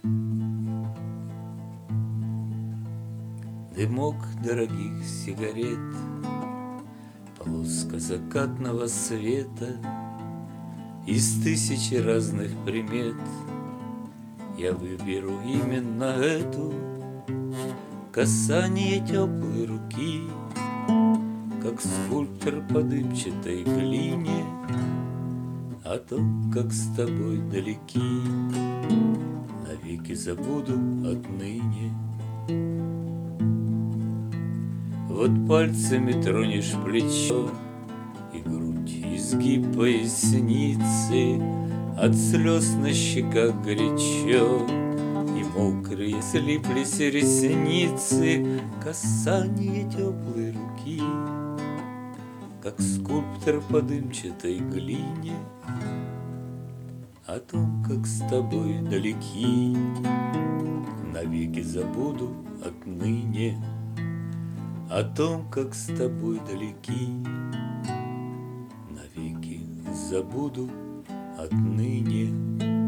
Дымок дорогих сигарет, полоска закатного света, из тысячи разных примет я выберу именно эту. Касание теплой руки, как скульптор по дымчатой глине, о том, как с тобой далеки, навеки забуду отныне. Вот пальцами тронешь плечо и грудь, изгиб поясницы, от слез на щеках горячо, и мокрые слиплись ресницы. Касание теплой руки, как скульптор по дымчатой глине, о том, как с тобой далеки, навеки забуду отныне. О том, как с тобой далеки, навеки забуду отныне.